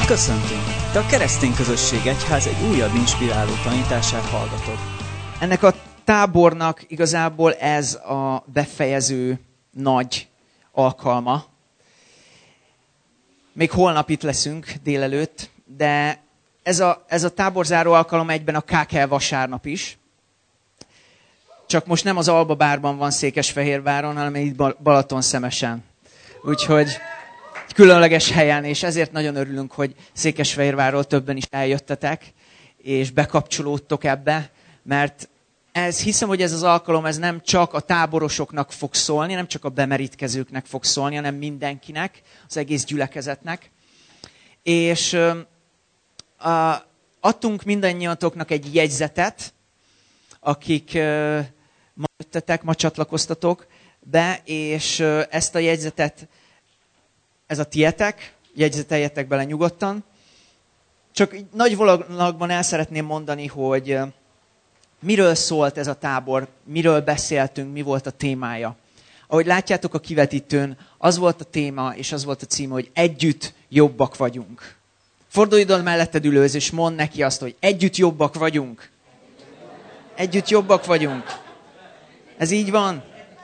Köszöntünk! Te a Keresztény Közösség Egyház egy újabb inspiráló tanítását hallgatod. Ennek a tábornak igazából ez a befejező nagy alkalma. Még holnap itt leszünk délelőtt, de ez a táborzáró alkalom egyben a KKL vasárnap is. Csak most nem az Alba Bárban van Székesfehérváron, hanem itt Balatonszemesen. Úgyhogy különleges helyen, és ezért nagyon örülünk, hogy Székesfehérvárról többen is eljöttetek, és bekapcsolódtok ebbe, mert hiszem, hogy ez az alkalom ez nem csak a táborosoknak fog szólni, nem csak a bemerítkezőknek fog szólni, hanem mindenkinek, az egész gyülekezetnek. És adtunk mindannyiatoknak egy jegyzetet, akik ma jöttetek, ma csatlakoztatok be, és ezt a jegyzetet, ez a tietek, jegyzeteljetek bele nyugodtan. Csak nagy vonalakban el szeretném mondani, hogy miről szólt ez a tábor, miről beszéltünk, mi volt a témája. Ahogy látjátok a kivetítőn, az volt a téma, és az volt a címe, hogy együtt jobbak vagyunk. Fordulj oda melletted ülőhöz, és mondd neki azt, hogy együtt jobbak vagyunk. Együtt jobbak vagyunk. Ez így van?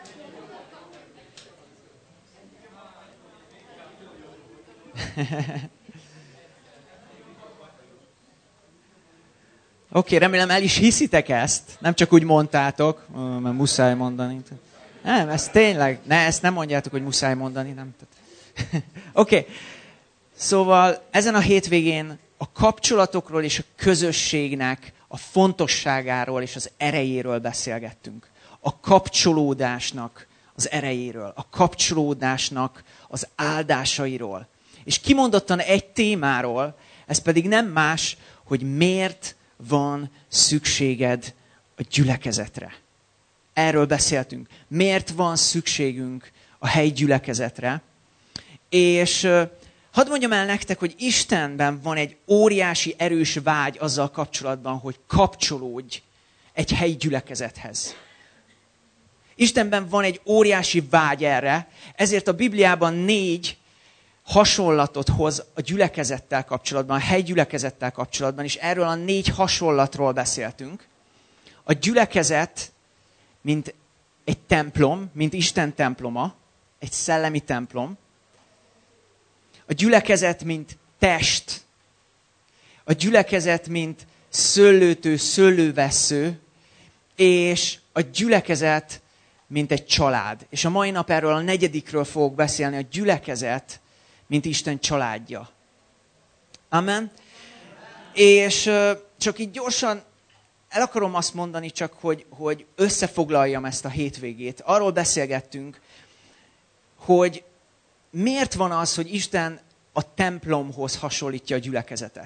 Oké, remélem el is hiszitek ezt. Nem csak úgy mondtátok, mert muszáj mondani. Nem, ez tényleg, ezt nem mondjátok, hogy muszáj mondani. Oké, szóval ezen a hétvégén a kapcsolatokról és a közösségnek a fontosságáról és az erejéről beszélgettünk. A kapcsolódásnak az erejéről, a kapcsolódásnak az áldásairól. És kimondottan egy témáról, ez pedig nem más, hogy miért van szükséged a gyülekezetre. Erről beszéltünk. Miért van szükségünk a helyi gyülekezetre? És hadd mondjam el nektek, hogy Istenben van egy óriási erős vágy azzal kapcsolatban, hogy kapcsolódj egy helyi gyülekezethez. Istenben van egy óriási vágy erre, ezért a Bibliában 4 hasonlatot hoz a gyülekezettel kapcsolatban, a helygyülekezettel kapcsolatban, és erről a 4 hasonlatról beszéltünk. A gyülekezet, mint egy templom, mint Isten temploma, egy szellemi templom. A gyülekezet, mint test. A gyülekezet, mint szőlőtő, szőlővessző, és a gyülekezet, mint egy család. És a mai nap erről a 4. fogok beszélni, a gyülekezet, mint Isten családja. Amen. És csak így gyorsan el akarom azt mondani csak, hogy összefoglaljam ezt a hétvégét. Arról beszélgettünk, hogy miért van az, hogy Isten a templomhoz hasonlítja a gyülekezetet.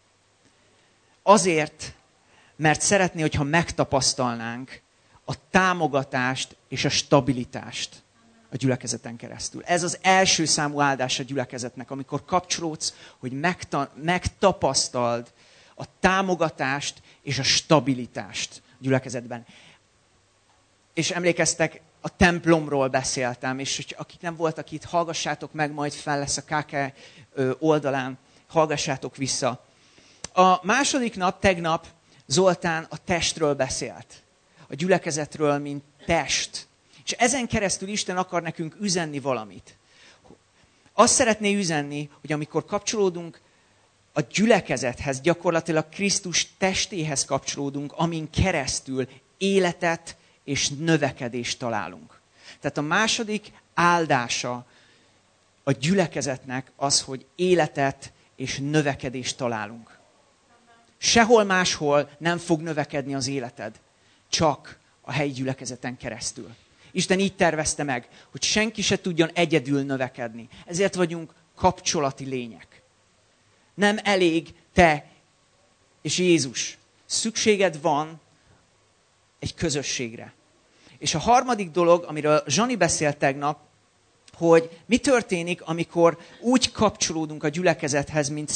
Azért, mert szeretné, hogyha megtapasztalnánk a támogatást és a stabilitást a gyülekezeten keresztül. Ez az első számú áldás a gyülekezetnek, amikor kapcsolódsz, hogy megtapasztald a támogatást és a stabilitást a gyülekezetben. És emlékeztek, a templomról beszéltem, és hogy akik nem voltak itt, hallgassátok meg, majd fel lesz a KK oldalán, hallgassátok vissza. A második nap, tegnap Zoltán a testről beszélt. A gyülekezetről, mint test. És ezen keresztül Isten akar nekünk üzenni valamit. Azt szeretné üzenni, hogy amikor kapcsolódunk a gyülekezethez, gyakorlatilag Krisztus testéhez kapcsolódunk, amin keresztül életet és növekedést találunk. Tehát a második áldása a gyülekezetnek az, hogy életet és növekedést találunk. Sehol máshol nem fog növekedni az életed, csak a helyi gyülekezeten keresztül. Isten így tervezte meg, hogy senki se tudjon egyedül növekedni. Ezért vagyunk kapcsolati lények. Nem elég te és Jézus. Szükséged van egy közösségre. És a harmadik dolog, amiről Zsani beszélt tegnap, hogy mi történik, amikor úgy kapcsolódunk a gyülekezethez, mint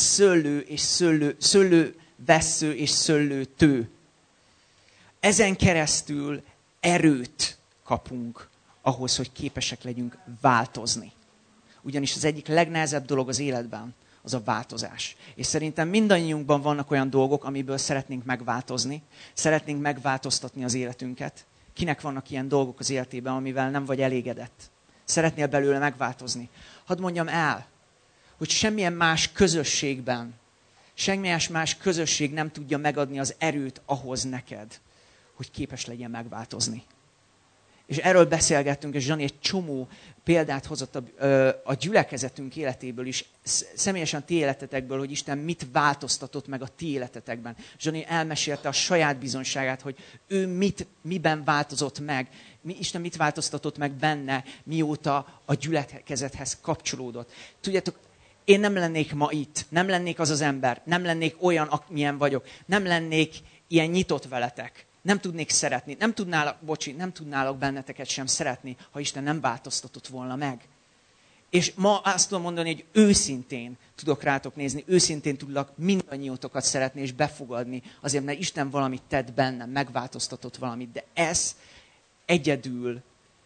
szőlővessző és szőlőtő. Ezen keresztül erőt kapunk ahhoz, hogy képesek legyünk változni. Ugyanis az egyik legnehezebb dolog az életben, az a változás. És szerintem mindannyiunkban vannak olyan dolgok, amiből szeretnénk megváltozni, szeretnénk megváltoztatni az életünket. Kinek vannak ilyen dolgok az életében, amivel nem vagy elégedett? Szeretnél belőle megváltozni? Hadd mondjam el, hogy semmilyen más közösségben, semmilyen más közösség nem tudja megadni az erőt ahhoz neked, hogy képes legyen megváltozni. És erről beszélgettünk, és Zsani egy csomó példát hozott a gyülekezetünk életéből is, személyesen a ti életetekből, hogy Isten mit változtatott meg a ti életetekben. Zsani elmesélte a saját bizonyságát, hogy ő miben változott meg, Isten mit változtatott meg benne, mióta a gyülekezethez kapcsolódott. Tudjátok, én nem lennék ma itt, nem lennék az az ember, nem lennék olyan, amilyen vagyok, nem lennék ilyen nyitott veletek. Nem tudnék szeretni, nem tudnálak benneteket sem szeretni, ha Isten nem változtatott volna meg. És ma azt tudom mondani, hogy őszintén tudok rátok nézni, őszintén tudlak mindannyiótokat szeretni és befogadni, azért mert Isten valamit tett bennem, megváltoztatott valamit. De ez egyedül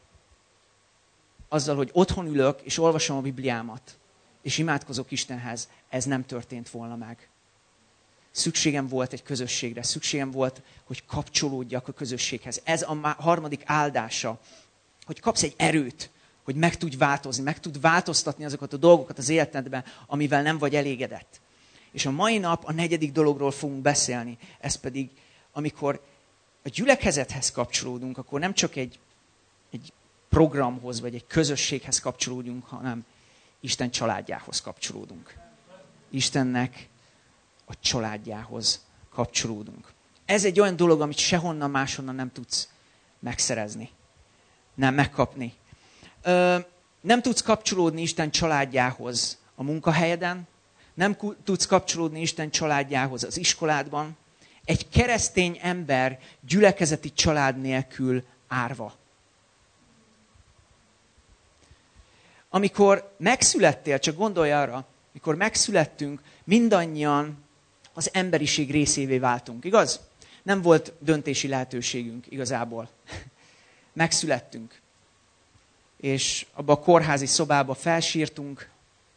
azzal, hogy otthon ülök és olvasom a Bibliámat, és imádkozok Istenhez, ez nem történt volna meg. Szükségem volt egy közösségre, szükségem volt, hogy kapcsolódjak a közösséghez. Ez a harmadik áldása, hogy kapsz egy erőt, hogy meg tudj változni, meg tud változtatni azokat a dolgokat az életedben, amivel nem vagy elégedett. És a mai nap a negyedik dologról fogunk beszélni, ez pedig, amikor a gyülekezethez kapcsolódunk, akkor nem csak egy programhoz, vagy egy közösséghez kapcsolódunk, hanem Isten családjához kapcsolódunk. Istennek a családjához kapcsolódunk. Ez egy olyan dolog, amit sehonnan máshonnan nem tudsz megszerezni. Nem megkapni. Nem tudsz kapcsolódni Isten családjához a munkahelyeden, nem tudsz kapcsolódni Isten családjához az iskoládban. Egy keresztény ember gyülekezeti család nélkül árva. Amikor megszülettél, csak gondolj arra, mikor megszülettünk, mindannyian az emberiség részévé váltunk, igaz? Nem volt döntési lehetőségünk igazából. Megszülettünk. És abba a kórházi szobába felsírtunk.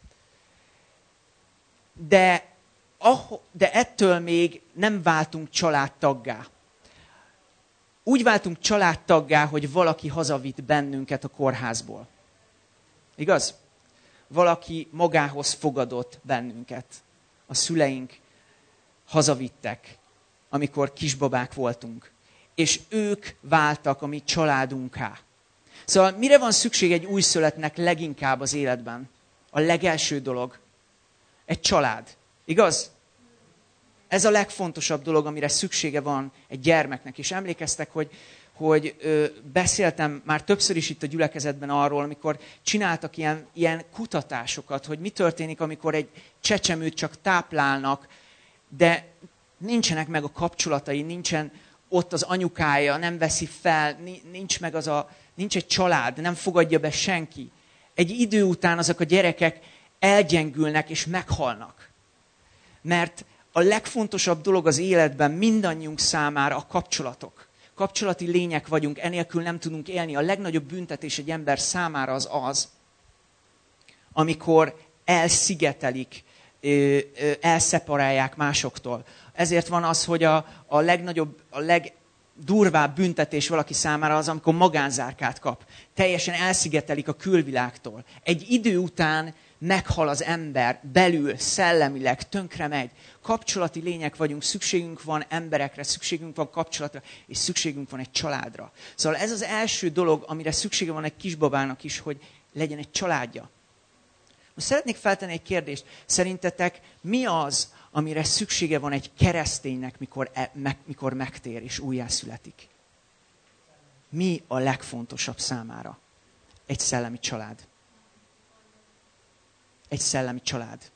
De ettől még nem váltunk családtaggá. Úgy váltunk családtaggá, hogy valaki hazavitt bennünket a kórházból. Igaz? Valaki magához fogadott bennünket. A szüleink hazavittek, amikor kisbabák voltunk. És ők váltak a mi családunká. Szóval mire van szükség egy újszülöttnek leginkább az életben? A legelső dolog. Egy család. Igaz? Ez a legfontosabb dolog, amire szüksége van egy gyermeknek. És emlékeztek, hogy beszéltem már többször is itt a gyülekezetben arról, amikor csináltak ilyen kutatásokat, hogy mi történik, amikor egy csecsemőt csak táplálnak, de nincsenek meg a kapcsolatai, nincsen ott az anyukája, nem veszi fel, nincs egy család, nem fogadja be senki. Egy idő után azok a gyerekek elgyengülnek és meghalnak. Mert a legfontosabb dolog az életben mindannyiunk számára a kapcsolatok. Kapcsolati lények vagyunk, enélkül nem tudunk élni. A legnagyobb büntetés egy ember számára az, amikor elszigetelik, elszeparálják másoktól. Ezért van az, hogy a legdurvább büntetés valaki számára az, amikor magánzárkát kap. Teljesen elszigetelik a külvilágtól. Egy idő után meghal az ember, belül, szellemileg, tönkre megy. Kapcsolati lények vagyunk, szükségünk van emberekre, szükségünk van kapcsolatra, és szükségünk van egy családra. Szóval ez az első dolog, amire szüksége van egy kisbabának is, hogy legyen egy családja. Most szeretnék feltenni egy kérdést. Szerintetek mi az, amire szüksége van egy kereszténynek, mikor megtér és újjászületik? Mi a legfontosabb számára? Egy szellemi család. Egy szellemi család.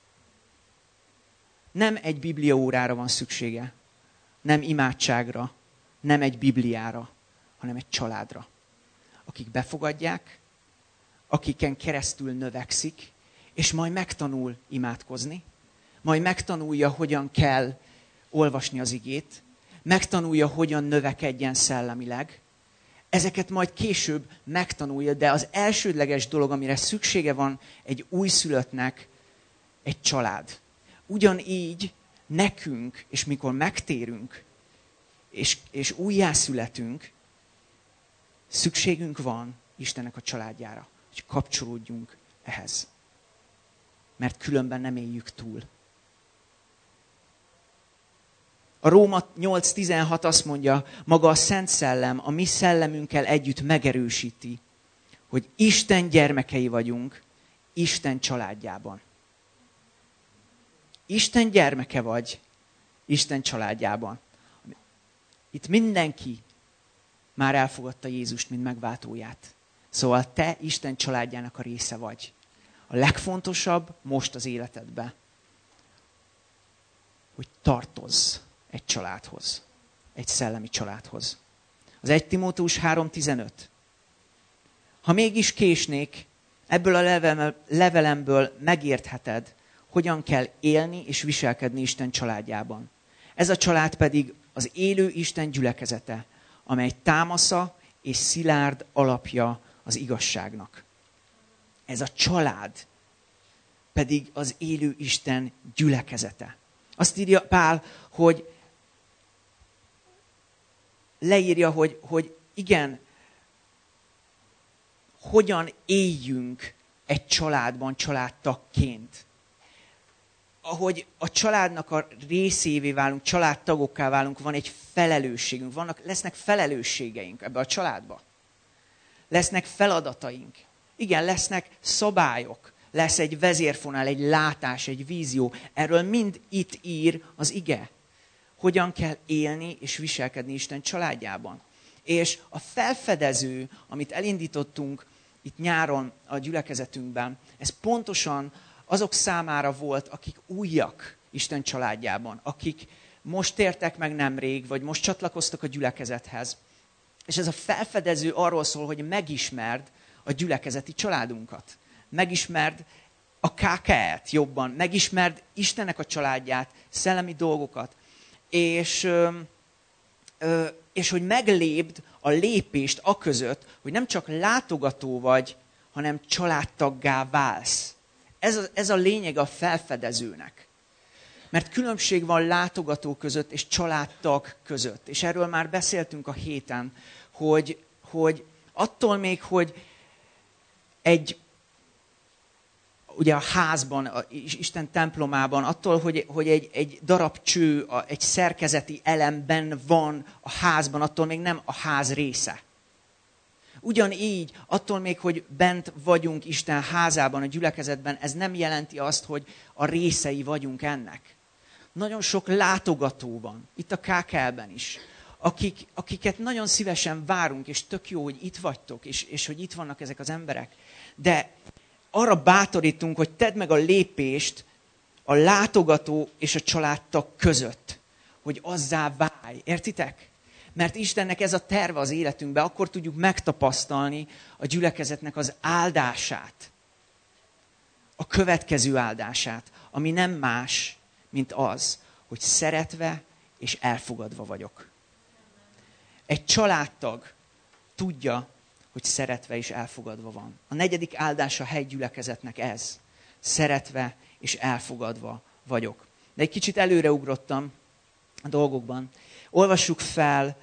Nem egy bibliaórára van szüksége, nem imádságra, nem egy bibliára, hanem egy családra. Akik befogadják, akiken keresztül növekszik, és majd megtanul imádkozni, majd megtanulja, hogyan kell olvasni az igét, megtanulja, hogyan növekedjen szellemileg. Ezeket majd később megtanulja, de az elsődleges dolog, amire szüksége van egy újszülöttnek, egy család. Ugyanígy nekünk, és mikor megtérünk, és újjászületünk, szükségünk van Istennek a családjára, hogy kapcsolódjunk ehhez. Mert különben nem éljük túl. A Róma 8:16 azt mondja, maga a Szent Szellem a mi szellemünkkel együtt megerősíti, hogy Isten gyermekei vagyunk, Isten családjában. Isten gyermeke vagy, Isten családjában. Itt mindenki már elfogadta Jézust, mint megváltóját. Szóval te Isten családjának a része vagy. A legfontosabb most az életedben, hogy tartozz egy családhoz, egy szellemi családhoz. Az 1 Timóteus 3:15. Ha mégis késnék, ebből a levelemből megértheted, hogyan kell élni és viselkedni Isten családjában. Ez a család pedig az élő Isten gyülekezete, amely támasza és szilárd alapja az igazságnak. Ez a család pedig az élő Isten gyülekezete. Azt írja Pál, hogy leírja, hogy igen, hogyan éljünk egy családban családtagként. Ahogy a családnak a részévé válunk, családtagokká válunk, van egy felelősségünk, lesznek felelősségeink ebbe a családba. Lesznek feladataink. Igen, lesznek szabályok. Lesz egy vezérfonal, egy látás, egy vízió. Erről mind itt ír az ige. Hogyan kell élni és viselkedni Isten családjában. És a felfedező, amit elindítottunk itt nyáron a gyülekezetünkben, ez pontosan azok számára volt, akik újak Isten családjában, akik most tértek meg nemrég, vagy most csatlakoztak a gyülekezethez. És ez a felfedező arról szól, hogy megismerd a gyülekezeti családunkat. Megismerd a KKE-t jobban, megismerd Istennek a családját, szellemi dolgokat, és hogy meglépd a lépést aközött, hogy nem csak látogató vagy, hanem családtaggá válsz. Ez a lényeg a felfedezőnek. Mert különbség van látogató között és családtag között. És erről már beszéltünk a héten, hogy attól még, hogy ugye a házban, Isten templomában, attól, hogy egy darab cső, egy szerkezeti elemben van a házban, attól még nem a ház része. Ugyanígy, attól még, hogy bent vagyunk Isten házában, a gyülekezetben, ez nem jelenti azt, hogy a részei vagyunk ennek. Nagyon sok látogató van, itt a KKL-ben is, akiket nagyon szívesen várunk, és tök jó, hogy itt vagytok, és hogy itt vannak ezek az emberek. De arra bátorítunk, hogy tedd meg a lépést a látogató és a családtag között, hogy azzá válj. Értitek? Mert Istennek ez a terve az életünkben, akkor tudjuk megtapasztalni a gyülekezetnek az áldását. A következő áldását, ami nem más, mint az, hogy szeretve és elfogadva vagyok. Egy családtag tudja, hogy szeretve és elfogadva van. A 4. áldás a hegygyülekezetnek ez. Szeretve és elfogadva vagyok. De egy kicsit előreugrottam a dolgokban. Olvassuk fel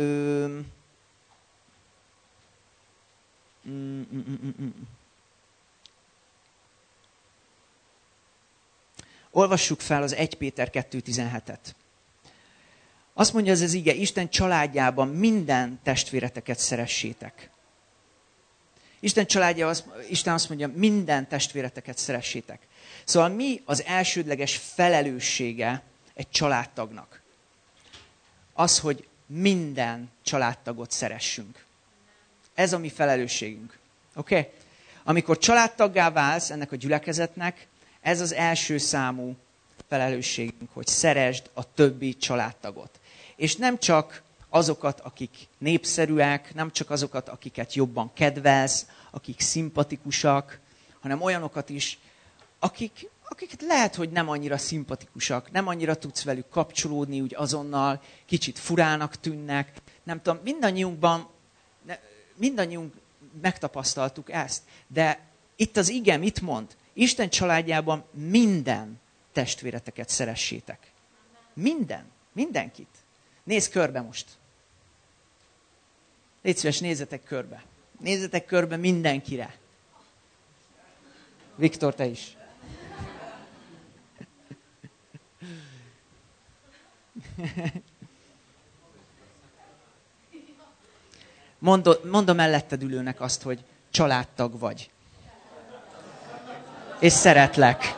olvassuk fel az 1 Péter 2:17-et. Azt mondja ez az ige, Isten családjában minden testvéreteket szeressétek. Isten családja, Isten azt mondja, minden testvéreteket szeressétek. Szóval mi az elsődleges felelőssége egy családtagnak? Az, hogy minden családtagot szeressünk. Ez a mi felelősségünk. Oké? Okay? Amikor családtaggá válsz ennek a gyülekezetnek, ez az első számú felelősségünk, hogy szeresd a többi családtagot. És nem csak azokat, akik népszerűek, nem csak azokat, akiket jobban kedvelsz, akik szimpatikusak, hanem olyanokat is, akiket lehet, hogy nem annyira szimpatikusak, nem annyira tudsz velük kapcsolódni, úgy azonnal kicsit furának tűnnek. Nem tudom, mindannyiunk megtapasztaltuk ezt, de itt az ige mit mond? Isten családjában minden testvéreteket szeressétek. Mindenkit. Nézz körbe most. Légy szíves, nézzetek körbe. Nézzetek körbe mindenkire. Viktor, te is. Mondd a melletted ülőnek azt, hogy családtag vagy. És szeretlek.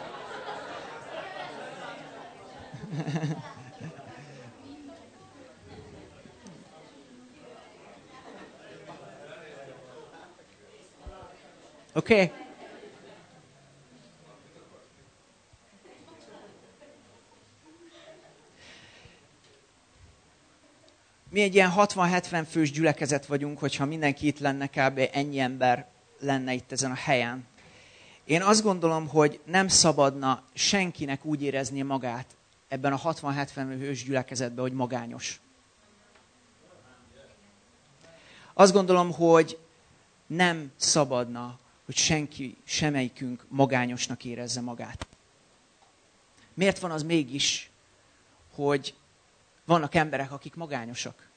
Oké? Okay? Mi egy ilyen 60-70 fős gyülekezet vagyunk, hogyha mindenki itt lenne, kb. Ennyi ember lenne itt ezen a helyen. Én azt gondolom, hogy nem szabadna senkinek úgy éreznie magát ebben a 60-70 fős gyülekezetben, hogy magányos. Azt gondolom, hogy nem szabadna, hogy senki, semmelyikünk magányosnak érezze magát. Miért van az mégis, hogy vannak emberek, akik magányosak?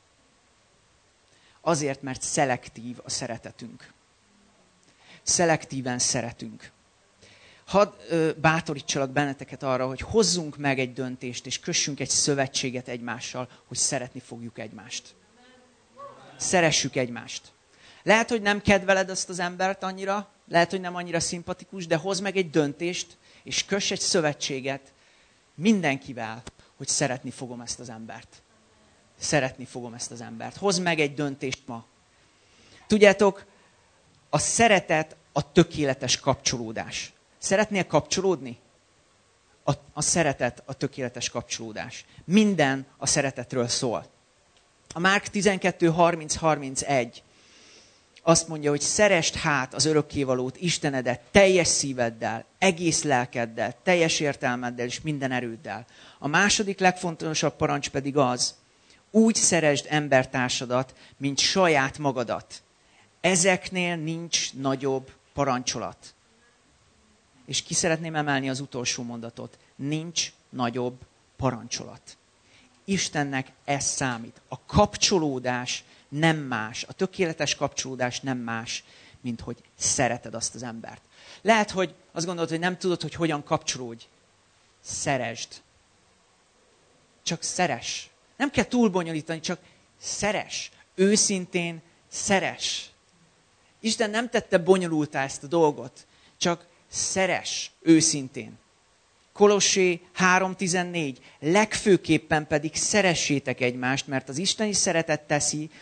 Azért, mert szelektív a szeretetünk. Szelektíven szeretünk. Hadd bátorítsalak benneteket arra, hogy hozzunk meg egy döntést, és kössünk egy szövetséget egymással, hogy szeretni fogjuk egymást. Szeressük egymást. Lehet, hogy nem kedveled azt az embert annyira, lehet, hogy nem annyira szimpatikus, de hozz meg egy döntést, és köss egy szövetséget mindenkivel, hogy szeretni fogom ezt az embert. Szeretni fogom ezt az embert. Hozz meg egy döntést ma. Tudjátok, a szeretet a tökéletes kapcsolódás. Szeretnél kapcsolódni? A szeretet a tökéletes kapcsolódás. Minden a szeretetről szól. A Márk 12:30-31 azt mondja, hogy szeresd hát az örökkévalót, Istenedet teljes szíveddel, egész lelkeddel, teljes értelmeddel és minden erőddel. A második legfontosabb parancs pedig az, úgy szeresd embertársadat, mint saját magadat. Ezeknél nincs nagyobb parancsolat. És ki szeretném emelni az utolsó mondatot. Nincs nagyobb parancsolat. Istennek ez számít. A kapcsolódás nem más, a tökéletes kapcsolódás nem más, mint hogy szereted azt az embert. Lehet, hogy azt gondolod, hogy nem tudod, hogy hogyan kapcsolódj. Szeresd. Csak szeress. Nem kell túl bonyolítani, csak szeress. Őszintén szeress. Isten nem tette bonyolultá ezt a dolgot, csak szeress őszintén. Kolossé 3:14. Legfőképpen pedig szeressétek egymást, mert az isteni szeretet teszi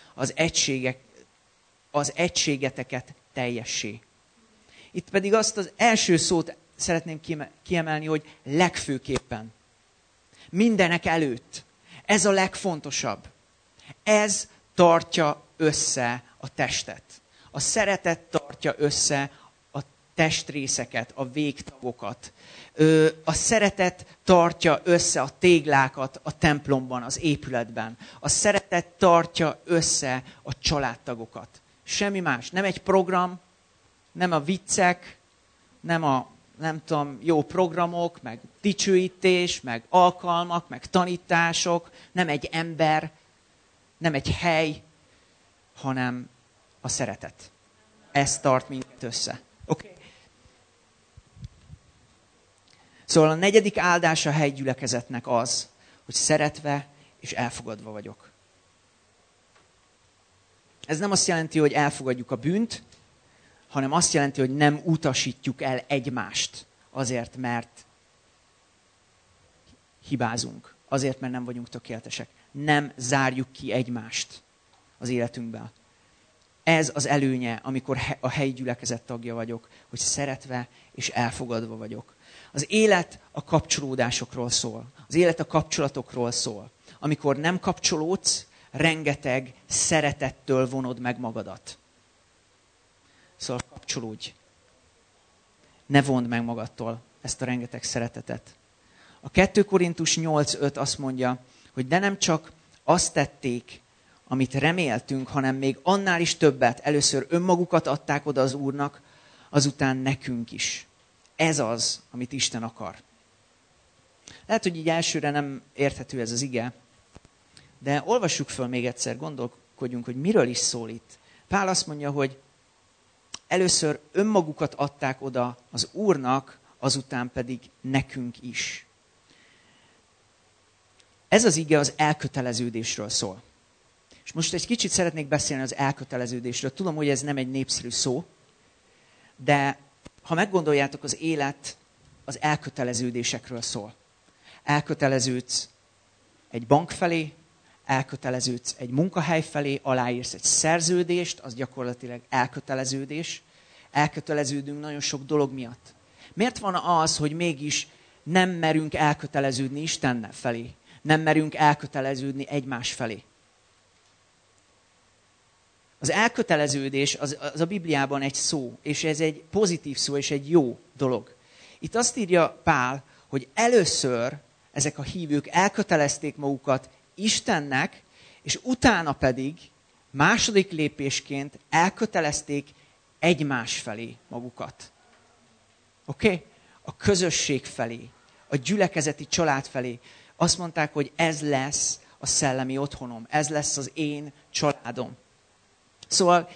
az egységeteket teljessé. Itt pedig azt az első szót szeretném kiemelni, hogy legfőképpen. Mindenek előtt. Ez a legfontosabb. Ez tartja össze a testet. A szeretet tartja össze a testrészeket, a végtagokat. A szeretet tartja össze a téglákat a templomban, az épületben. A szeretet tartja össze a családtagokat. Semmi más. Nem egy program, nem a viccek, nem a jó programok, meg dicsőítés, meg alkalmak, meg tanítások, nem egy ember, nem egy hely, hanem a szeretet. Ez tart minket össze. Okay. Szóval a negyedik áldása a helygyülekezetnek az, hogy szeretve és elfogadva vagyok. Ez nem azt jelenti, hogy elfogadjuk a bűnt, hanem azt jelenti, hogy nem utasítjuk el egymást azért, mert hibázunk. Azért, mert nem vagyunk tökéletesek. Nem zárjuk ki egymást az életünkben. Ez az előnye, amikor a helyi gyülekezet tagja vagyok, hogy szeretve és elfogadva vagyok. Az élet a kapcsolódásokról szól. Az élet a kapcsolatokról szól. Amikor nem kapcsolódsz, rengeteg szeretettől vonod meg magadat. Szóval kapcsolódj. Ne vond meg magadtól ezt a rengeteg szeretetet. A 2 Korintus 8:5 azt mondja, hogy de nem csak azt tették, amit reméltünk, hanem még annál is többet. Először önmagukat adták oda az Úrnak, azután nekünk is. Ez az, amit Isten akar. Lehet, hogy így elsőre nem érthető ez az ige, de olvassuk föl még egyszer, gondolkodjunk, hogy miről is szól itt. Pál azt mondja, hogy először önmagukat adták oda az Úrnak, azután pedig nekünk is. Ez az ige az elköteleződésről szól. És most egy kicsit szeretnék beszélni az elköteleződésről. Tudom, hogy ez nem egy népszerű szó, de ha meggondoljátok, az élet az elköteleződésekről szól. Elköteleződsz egy bank felé, elköteleződsz egy munkahely felé, aláírsz egy szerződést, az gyakorlatilag elköteleződés. Elköteleződünk nagyon sok dolog miatt. Miért van az, hogy mégis nem merünk elköteleződni Isten felé? Nem merünk elköteleződni egymás felé? Az elköteleződés az a Bibliában egy szó, és ez egy pozitív szó, és egy jó dolog. Itt azt írja Pál, hogy először ezek a hívők elkötelezték magukat Istennek, és utána pedig második lépésként elkötelezték egymás felé magukat. Oké? A közösség felé, a gyülekezeti család felé. Azt mondták, hogy ez lesz a szellemi otthonom, ez lesz az én családom. Szóval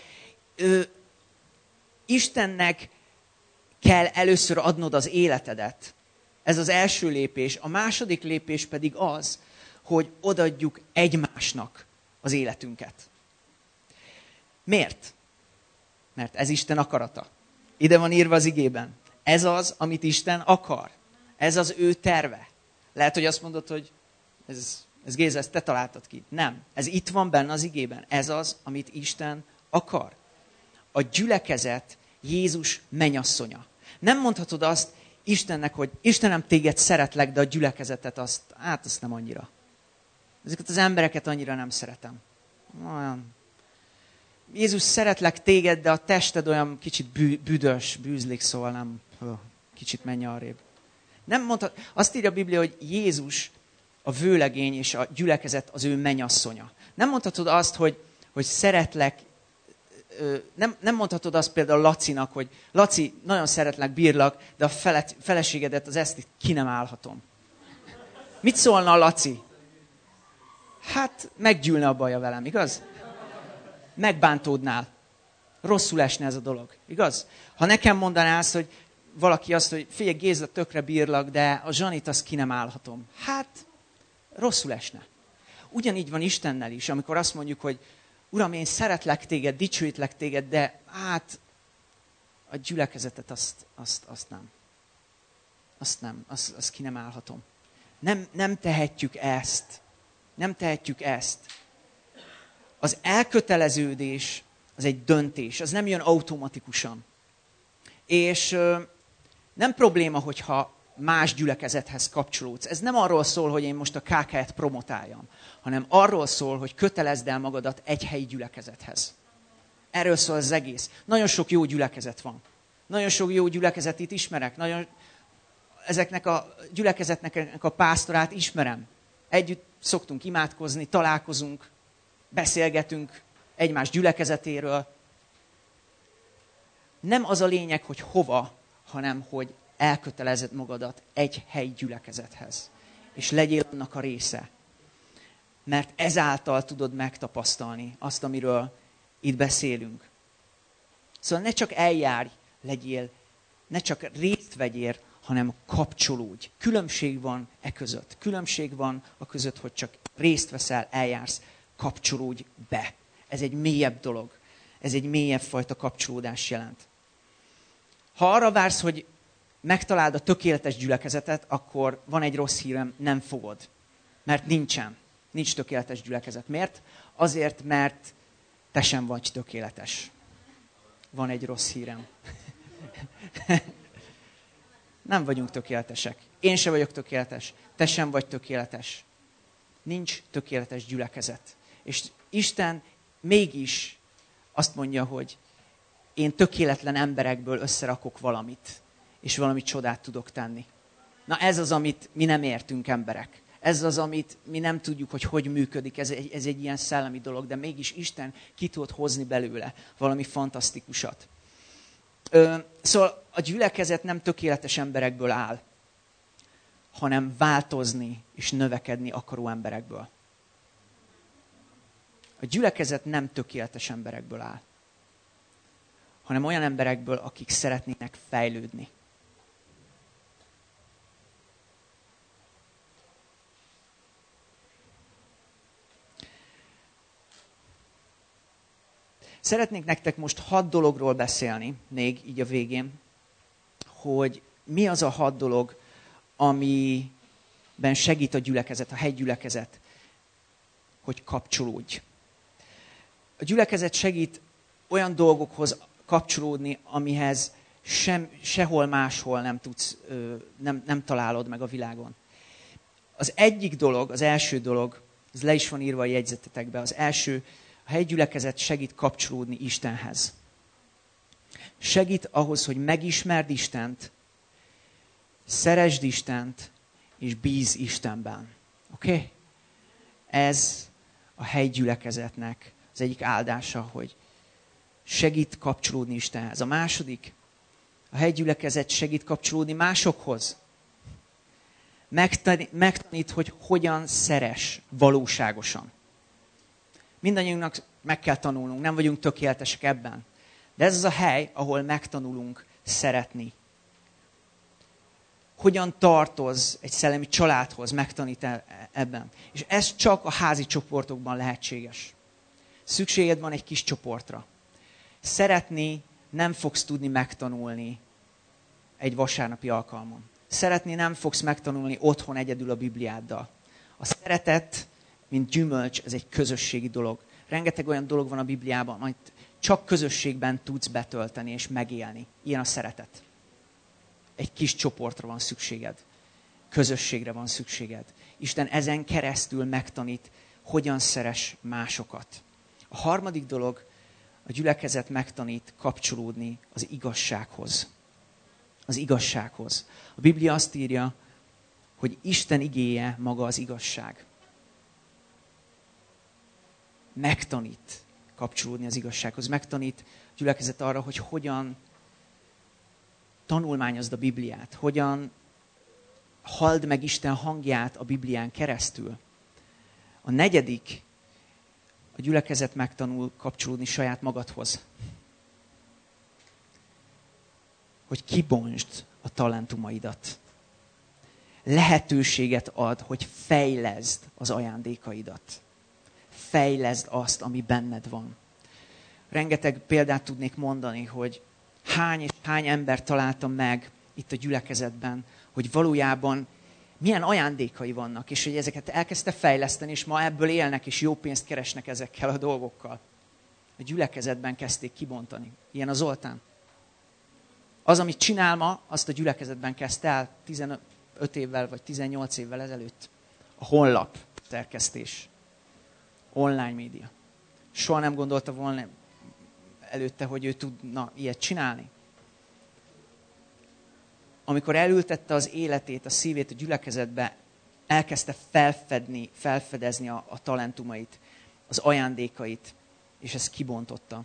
Istennek kell először adnod az életedet. Ez az első lépés. A második lépés pedig az, hogy odaadjuk egymásnak az életünket. Miért? Mert ez Isten akarata. Ide van írva az igében. Ez az, amit Isten akar. Ez az ő terve. Lehet, hogy azt mondod, hogy ez Géza, ezt te találtad ki. Nem. Ez itt van benne az igében. Ez az, amit Isten akar. A gyülekezet Jézus mennyasszonya. Nem mondhatod azt Istennek, hogy Istenem, téged szeretlek, de a gyülekezetet azt nem annyira. Ezeket az embereket annyira nem szeretem. Olyan. Jézus, szeretlek téged, de a tested olyan kicsit büdös, bűzlik, szóval nem, kicsit menj arrébb. Nem mondhat, azt írja a Biblia, hogy Jézus a vőlegény és a gyülekezet az ő mennyasszonya. Nem mondhatod azt, hogy szeretlek, nem mondhatod azt például Lacinak, hogy Laci, nagyon szeretlek, bírlak, de a feleségedet, az ezt ki nem állhatom. Mit szólna a Laci? Hát meggyűlne a baja velem, igaz? Megbántódnál. Rosszul esne ez a dolog, igaz? Ha nekem mondanász, hogy valaki azt, hogy figyelj, Géza, tökre bírlak, de a Zsanit azt ki nem állhatom. Hát rosszul esne. Ugyanígy van Istennel is, amikor azt mondjuk, hogy Uram, én szeretlek téged, dicsőítlek téged, de hát a gyülekezetet azt nem. Azt ki nem állhatom. Nem tehetjük ezt. Nem tehetjük ezt. Az elköteleződés az egy döntés, az nem jön automatikusan. És nem probléma, hogyha más gyülekezethez kapcsolódsz. Ez nem arról szól, hogy én most a KK-t promotáljam, hanem arról szól, hogy kötelezd el magadat egy helyi gyülekezethez. Erről szól az egész. Nagyon sok jó gyülekezet van. Nagyon sok jó gyülekezetit ismerek. Ezeknek a gyülekezetnek a pásztorát ismerem. Együtt szoktunk imádkozni, találkozunk, beszélgetünk egymás gyülekezetéről. Nem az a lényeg, hogy hova, hanem hogy elkötelezed magadat egy helyi gyülekezethez. És legyél annak a része. Mert ezáltal tudod megtapasztalni azt, amiről itt beszélünk. Szóval ne csak eljárj, legyél, ne csak részt vegyél, hanem kapcsolódj. Különbség van e között. Különbség van a között, hogy csak részt veszel, eljársz, kapcsolódj be. Ez egy mélyebb dolog. Ez egy mélyebb fajta kapcsolódás jelent. Ha arra vársz, hogy megtaláld a tökéletes gyülekezetet, akkor van egy rossz hírem, nem fogod. Mert nincsen. Nincs tökéletes gyülekezet. Miért? Azért, mert te sem vagy tökéletes. Van egy rossz hírem. Nem vagyunk tökéletesek. Én sem vagyok tökéletes. Te sem vagy tökéletes. Nincs tökéletes gyülekezet. És Isten mégis azt mondja, hogy én tökéletlen emberekből összerakok valamit, és valami csodát tudok tenni. Na ez az, amit mi nem értünk, emberek. Ez az, amit mi nem tudjuk, hogy működik. Ez egy ilyen szellemi dolog, de mégis Isten ki tud hozni belőle valami fantasztikusat. Szóval a gyülekezet nem tökéletes emberekből áll, hanem változni és növekedni akaró emberekből. A gyülekezet nem tökéletes emberekből áll, hanem olyan emberekből, akik szeretnének fejlődni. Szeretnék nektek most 6 dologról beszélni, még így a végén, hogy mi az a 6 dolog, amiben segít a gyülekezet, a hegygyülekezet, hogy kapcsolódj. A gyülekezet segít olyan dolgokhoz kapcsolódni, amihez sehol máshol nem találod meg a világon. Az egyik dolog, az első dolog, ez le is van írva a jegyzetetekbe, az első, a hegygyülekezet segít kapcsolódni Istenhez. Segít ahhoz, hogy megismerd Istent, szeresd Istent, és bíz Istenben. Oké? Ez a hegygyülekezetnek az egyik áldása, hogy segít kapcsolódni Istenhez. A második, a hegygyülekezet segít kapcsolódni másokhoz. Megtanít, hogy hogyan szeress valóságosan. Mindannyiunknak meg kell tanulnunk, nem vagyunk tökéletesek ebben. De ez az a hely, ahol megtanulunk szeretni. Hogyan tartoz egy szellemi családhoz, megtanít ebben. És ez csak a házi csoportokban lehetséges. Szükséged van egy kis csoportra. Szeretni nem fogsz tudni megtanulni egy vasárnapi alkalmon. Szeretni nem fogsz megtanulni otthon egyedül a Bibliáddal. A szeretet, mint gyümölcs, ez egy közösségi dolog. Rengeteg olyan dolog van a Bibliában, amit csak közösségben tudsz betölteni és megélni. Ilyen a szeretet. Egy kis csoportra van szükséged. Közösségre van szükséged. Isten ezen keresztül megtanít, hogyan szeress másokat. A harmadik dolog, a gyülekezet megtanít kapcsolódni az igazsághoz. Az igazsághoz. A Biblia azt írja, hogy Isten igéje maga az igazság. Megtanít kapcsolódni az igazsághoz. Megtanít a gyülekezet arra, hogy hogyan tanulmányozd a Bibliát, hogyan halld meg Isten hangját a Biblián keresztül. A negyedik, a gyülekezet megtanul kapcsolódni saját magadhoz. Hogy kibontsd a talentumaidat. Lehetőséget ad, hogy fejleszd az ajándékaidat. Fejleszd azt, ami benned van. Rengeteg példát tudnék mondani, hogy hány ember találtam meg itt a gyülekezetben, hogy valójában milyen ajándékai vannak, és hogy ezeket elkezdte fejleszteni, és ma ebből élnek, és jó pénzt keresnek ezekkel a dolgokkal. A gyülekezetben kezdték kibontani. Ilyen az Zoltán. Az, amit csinál ma, azt a gyülekezetben kezdte el 15 évvel, vagy 18 évvel ezelőtt. A honlap szerkesztés. Online média. Soha nem gondolta volna előtte, hogy ő tudna ilyet csinálni. Amikor elültette az életét, a szívét a gyülekezetbe, elkezdte felfedezni a talentumait, az ajándékait, és ezt kibontotta.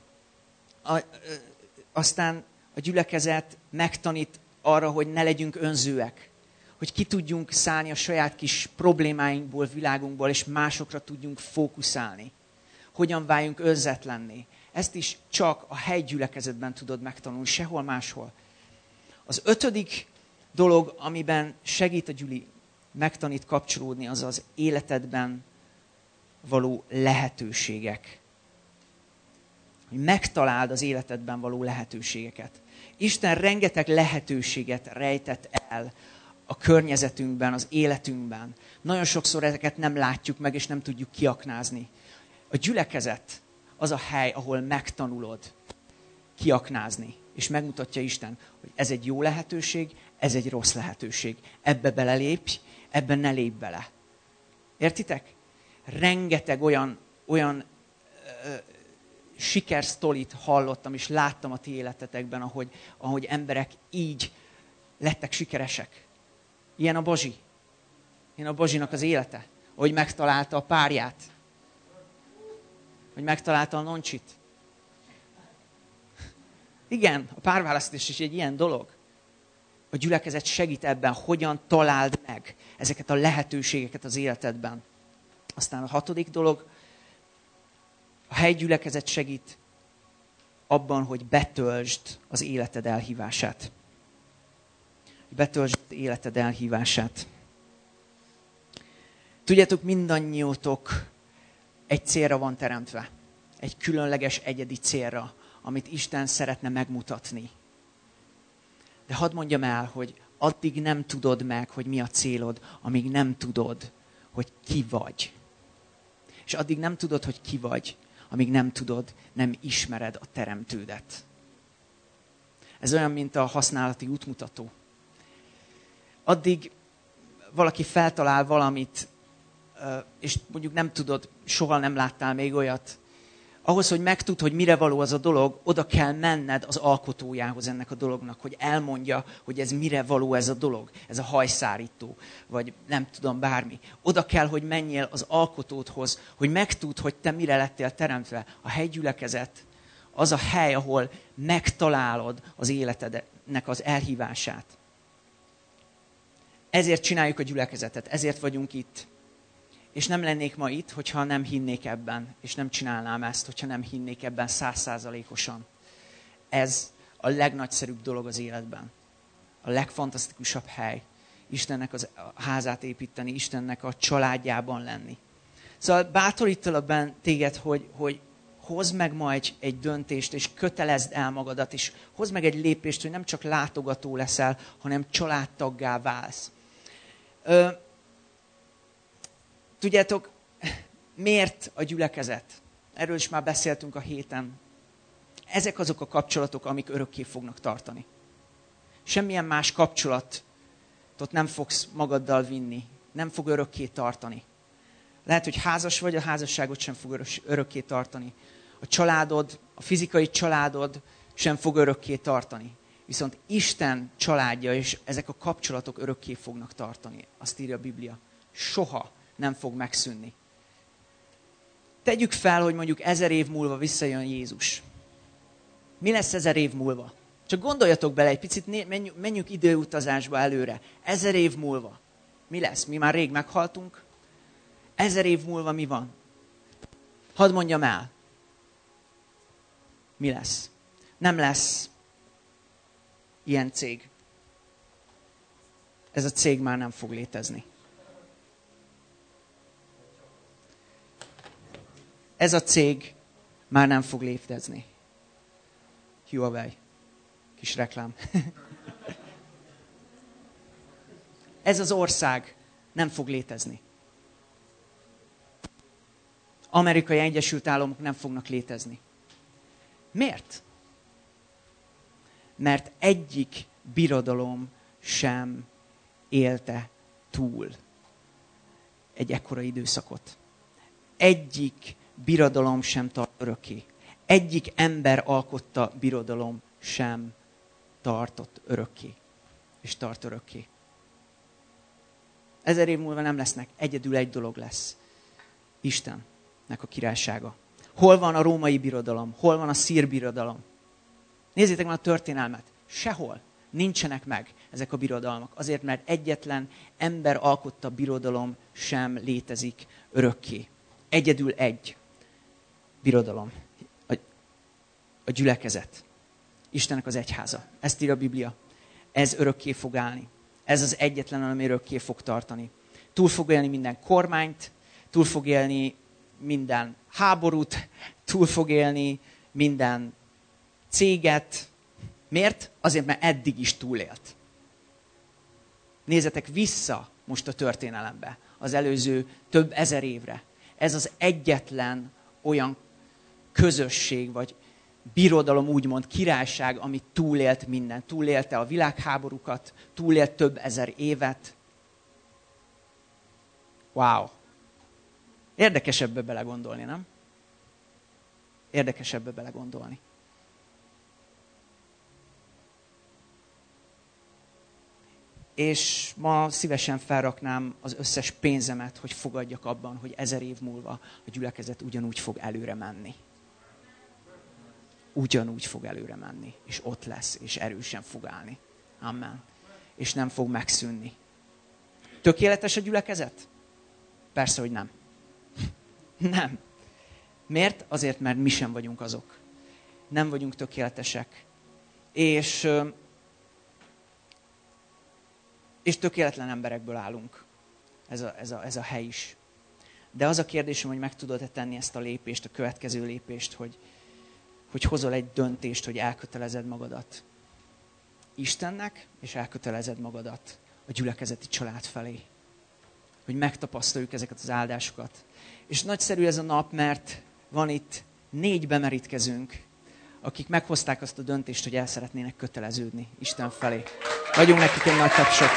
Aztán a gyülekezet megtanít arra, hogy ne legyünk önzőek, hogy ki tudjunk szállni a saját kis problémáinkból, világunkból, és másokra tudjunk fókuszálni. Hogyan váljunk önzetlenné. Ezt is csak a hegygyülekezetben tudod megtanulni, sehol máshol. Az ötödik dolog, amiben segít a gyüli megtanít kapcsolódni, az az életedben való lehetőségek. Hogy megtaláld az életedben való lehetőségeket. Isten rengeteg lehetőséget rejtett el a környezetünkben, az életünkben. Nagyon sokszor ezeket nem látjuk meg, és nem tudjuk kiaknázni. A gyülekezet az a hely, ahol megtanulod kiaknázni. És megmutatja Isten, hogy ez egy jó lehetőség, ez egy rossz lehetőség. Ebbe belelépj, ebben ne lépj bele. Értitek? Rengeteg olyan sikersztorit hallottam, és láttam a ti életetekben, ahogy emberek így lettek sikeresek. Ilyen a Bazsi. Ilyen a Bazsinak az élete. Hogy megtalálta a párját. Hogy megtalálta a Noncsit. Igen, a párválasztás is egy ilyen dolog. A gyülekezet segít ebben, hogyan találd meg ezeket a lehetőségeket az életedben. Aztán a 6. dolog, a helygyülekezet segít abban, hogy betöltsd az életed elhívását. Betöltsd az életed elhívását. Tudjátok, mindannyiótok egy célra van teremtve. Egy különleges, egyedi célra, amit Isten szeretne megmutatni. De hadd mondjam el, hogy addig nem tudod meg, hogy mi a célod, amíg nem tudod, hogy ki vagy. És addig nem tudod, hogy ki vagy, amíg nem tudod, nem ismered a teremtődet. Ez olyan, mint a használati útmutató. Addig valaki feltalál valamit, és mondjuk nem tudod, soha nem láttál még olyat. Ahhoz, hogy megtudd, hogy mire való az a dolog, oda kell menned az alkotójához ennek a dolognak, hogy elmondja, hogy ez mire való ez a dolog, ez a hajszárító, vagy nem tudom, bármi. Oda kell, hogy menjél az alkotódhoz, hogy megtudd, hogy te mire lettél teremtve. A helygyülekezet az a hely, ahol megtalálod az életednek az elhívását. Ezért csináljuk a gyülekezetet, ezért vagyunk itt. És nem lennék ma itt, hogyha nem hinnék ebben, és nem csinálnám ezt, hogyha nem hinnék ebben 100%-osan. Ez a legnagyszerűbb dolog az életben. A legfantasztikusabb hely. Istennek a házát építeni, Istennek a családjában lenni. Szóval bátorítalak téged, hogy hozd meg ma egy döntést, és kötelezd el magadat, és hozd meg egy lépést, hogy nem csak látogató leszel, hanem családtaggá válsz. Tudjátok, miért a gyülekezet? Erről is már beszéltünk a héten. Ezek azok a kapcsolatok, amik örökké fognak tartani. Semmilyen más kapcsolatot nem fogsz magaddal vinni. Nem fog örökké tartani. Lehet, hogy házas vagy, a házasságot sem fog örökké tartani. A családod, a fizikai családod sem fog örökké tartani. Viszont Isten családja és ezek a kapcsolatok örökké fognak tartani. Azt írja a Biblia. Soha nem fog megszűnni. Tegyük fel, hogy mondjuk 1000 év múlva visszajön Jézus. Mi lesz 1000 év múlva? Csak gondoljatok bele, egy picit menjünk időutazásba előre. 1000 év múlva. Mi lesz? Mi már rég meghaltunk. 1000 év múlva mi van? Hadd mondjam el. Mi lesz? Nem lesz ilyen cég. Ez a cég már nem fog létezni. Ez a cég már nem fog létezni. Huawei. Kis reklám. Ez az ország nem fog létezni. Amerikai Egyesült Államok nem fognak létezni. Miért? Mert egyik birodalom sem élte túl egy ekkora időszakot. Egyik birodalom sem tart örökké. Egyik ember alkotta birodalom sem tartott örökké. És tart örökké. 1000 év múlva nem lesznek. Egyedül egy dolog lesz. Istennek a királysága. Hol van a római birodalom? Hol van a szír birodalom? Nézzétek meg a történelmet. Sehol nincsenek meg ezek a birodalmak. Azért, mert egyetlen ember alkotta birodalom sem létezik örökké. Egyedül egy birodalom. A gyülekezet. Istennek az egyháza. Ezt ír a Biblia. Ez örökké fog állni. Ez az egyetlen, ami örökké fog tartani. Túl fog élni minden kormányt, túl fog élni minden háborút, túl fog élni minden céget. Miért? Azért, mert eddig is túlélt. Nézzetek vissza most a történelembe, az előző több ezer évre. Ez az egyetlen olyan közösség, vagy birodalom, úgymond királyság, ami túlélt mindent. Túlélte a világháborúkat, túlélt több ezer évet. Wow! Érdekes ebbe belegondolni, nem? Érdekes ebbe belegondolni. És ma szívesen felraknám az összes pénzemet, hogy fogadjak abban, hogy 1000 év múlva a gyülekezet ugyanúgy fog előre menni. ugyanúgy fog előre menni, és ott lesz, és erősen fog állni. Amen. És nem fog megszűnni. Tökéletes a gyülekezet? Persze, hogy nem. Nem. Miért? Azért, mert mi sem vagyunk azok. Nem vagyunk tökéletesek. És tökéletlen emberekből állunk. Ez a hely is. De az a kérdésem, hogy meg tudod-e tenni ezt a lépést, a következő lépést, hogy hozol egy döntést, hogy elkötelezed magadat Istennek, és elkötelezed magadat a gyülekezeti család felé. Hogy megtapasztaljuk ezeket az áldásokat. És nagyszerű ez a nap, mert van itt 4 bemerítkezőnk, akik meghozták azt a döntést, hogy el szeretnének köteleződni Isten felé. Adjunk nekik egy nagy tapsot.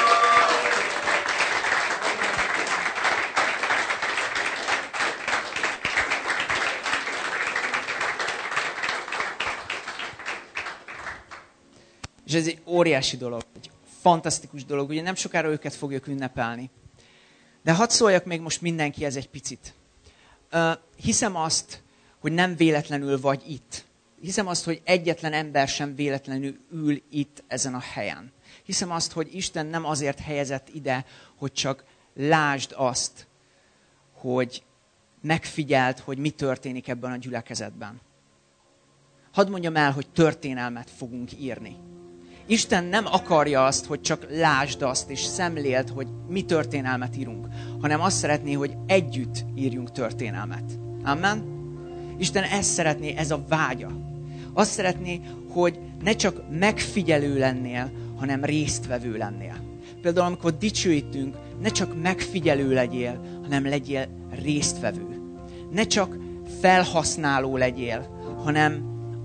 És ez egy óriási dolog, egy fantasztikus dolog. Ugye nem sokára őket fogjuk ünnepelni. De hadd szóljak még most mindenkihez egy picit. Hiszem azt, hogy nem véletlenül vagy itt. Hiszem azt, hogy egyetlen ember sem véletlenül ül itt ezen a helyen. Hiszem azt, hogy Isten nem azért helyezett ide, hogy csak lásd azt, hogy megfigyeld, hogy mi történik ebben a gyülekezetben. Hadd mondjam el, hogy történelmet fogunk írni. Isten nem akarja azt, hogy csak lásd azt, és szemléld, hogy mi történelmet írunk, hanem azt szeretné, hogy együtt írjunk történelmet. Amen? Isten ezt szeretné, ez a vágya. Azt szeretné, hogy ne csak megfigyelő lennél, hanem résztvevő lennél. Például, amikor dicsőítünk, ne csak megfigyelő legyél, hanem legyél résztvevő. Ne csak felhasználó legyél, hanem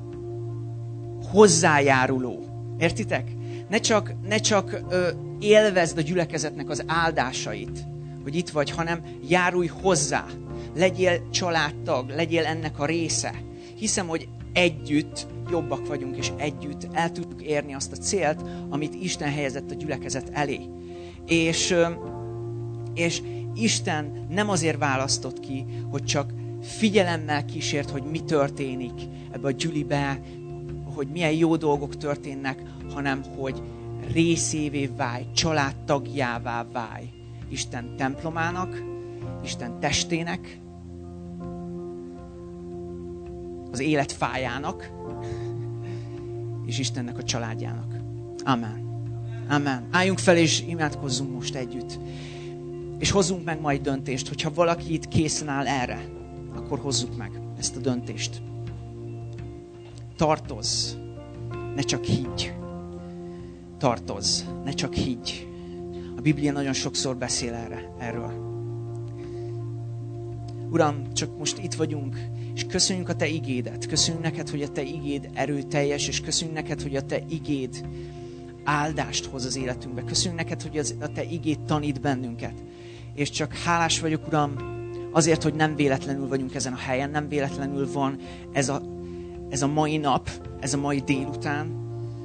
hozzájáruló. Értitek? Ne csak élvezd a gyülekezetnek az áldásait, hogy itt vagy, hanem járulj hozzá. Legyél családtag, legyél ennek a része. Hiszem, hogy együtt jobbak vagyunk, és együtt el tudjuk érni azt a célt, amit Isten helyezett a gyülekezet elé. És Isten nem azért választott ki, hogy csak figyelemmel kísért, hogy mi történik ebbe a gyülibe, hogy milyen jó dolgok történnek, hanem hogy részévé válj, családtagjává válj Isten templomának, Isten testének, az élet fájának, és Istennek a családjának. Amen. Amen. Álljunk fel, és imádkozzunk most együtt. És hozzunk meg majd döntést, hogyha valaki itt készen áll erre, akkor hozzuk meg ezt a döntést. Tartozz, ne csak higgy. Tartozz, ne csak higgy. A Biblia nagyon sokszor beszél erről. Uram, csak most itt vagyunk, és köszönjük a Te igédet. Köszönjük neked, hogy a Te igéd erőteljes, és köszönjük neked, hogy a Te igéd áldást hoz az életünkbe. Köszönjük neked, hogy a Te igéd tanít bennünket. És csak hálás vagyok, Uram, azért, hogy nem véletlenül vagyunk ezen a helyen, nem véletlenül van ez a mai nap, ez a mai délután.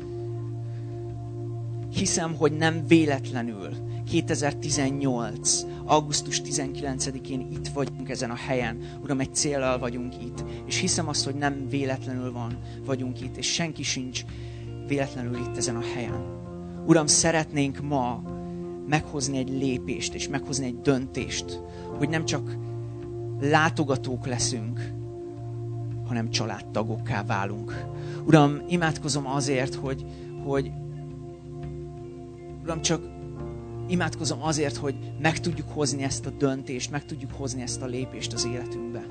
Hiszem, hogy nem véletlenül 2018. augusztus 19-én itt vagyunk ezen a helyen. Uram, egy céllal vagyunk itt. És hiszem azt, hogy nem véletlenül vagyunk itt, és senki sincs véletlenül itt ezen a helyen. Uram, szeretnénk ma meghozni egy lépést, és meghozni egy döntést, hogy nem csak látogatók leszünk, hanem családtagokká válunk. Uram, imádkozom azért, hogy Uram, csak imádkozom azért, hogy meg tudjuk hozni ezt a döntést, meg tudjuk hozni ezt a lépést az életünkbe.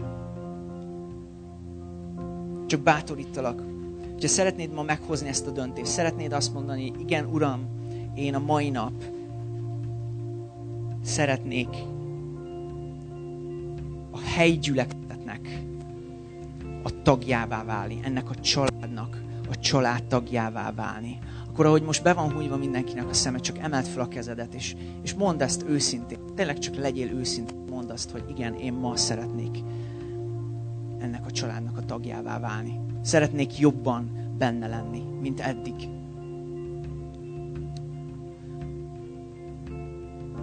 Csak bátorítalak, hogyha szeretnéd ma meghozni ezt a döntést, szeretnéd azt mondani, igen, Uram, én a mai nap szeretnék a helyi gyülekezetnek a tagjává válni, ennek a családnak a családtagjává válni. Akkor ahogy most be van hújva mindenkinek a szeme, csak emeld fel a kezedet, és mondd ezt őszintén. Tényleg csak legyél őszintén, mondd azt, hogy igen, én ma szeretnék ennek a családnak a tagjává válni. Szeretnék jobban benne lenni, mint eddig.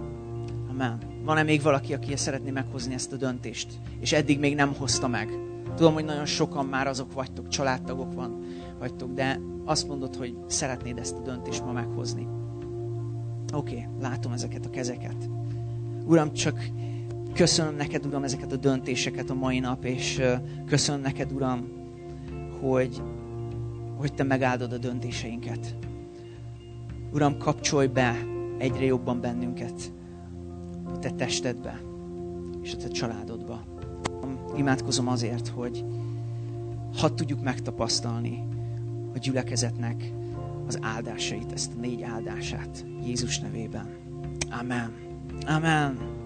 Amen. Van-e még valaki, aki szeretné meghozni ezt a döntést, és eddig még nem hozta meg? Tudom, hogy nagyon sokan már azok vagytok, családtagok vagytok, de azt mondod, hogy szeretnéd ezt a döntést ma meghozni. Oké, látom ezeket a kezeket. Uram, csak köszönöm neked, Uram, ezeket a döntéseket a mai nap, és köszönöm neked, Uram, hogy te megáldod a döntéseinket. Uram, kapcsolj be egyre jobban bennünket a te testedbe és a te családodba. Imádkozom azért, hogy hadd tudjuk megtapasztalni a gyülekezetnek az áldásait, ezt a 4 áldását Jézus nevében. Amen. Amen.